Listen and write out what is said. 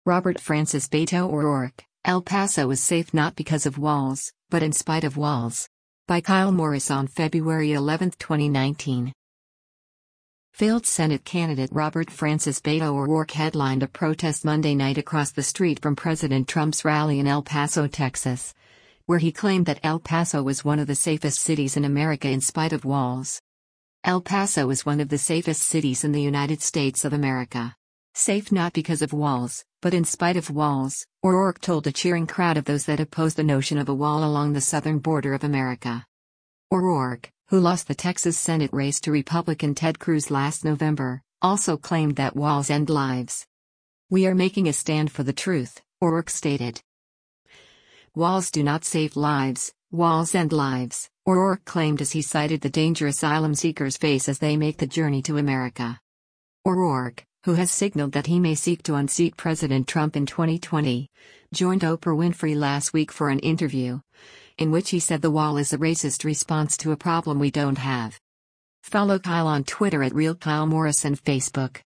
Robert Francis Beto O'Rourke, El Paso is safe not because of walls, but in spite of walls. By Kyle Morris on February 11, 2019. Failed Senate candidate Robert Francis Beto O'Rourke headlined a protest Monday night across the street from President Trump's rally in El Paso, Texas, where he claimed that El Paso was one of the safest cities in America in spite of walls. El Paso is one of the safest cities in the United States of America. Safe not because of walls, but in spite of walls, O'Rourke told a cheering crowd of those that oppose the notion of a wall along the southern border of America. O'Rourke, who lost the Texas Senate race to Republican Ted Cruz last November, also claimed that walls end lives. "We are making a stand for the truth," O'Rourke stated. "Walls do not save lives, walls end lives," O'Rourke claimed as he cited the danger asylum seekers face as they make the journey to America. O'Rourke, who has signaled that he may seek to unseat President Trump in 2020, joined Oprah Winfrey last week for an interview, in which he said the wall is a racist response to a problem we don't have. Follow Kyle on Twitter at RealKyleMorris and Facebook.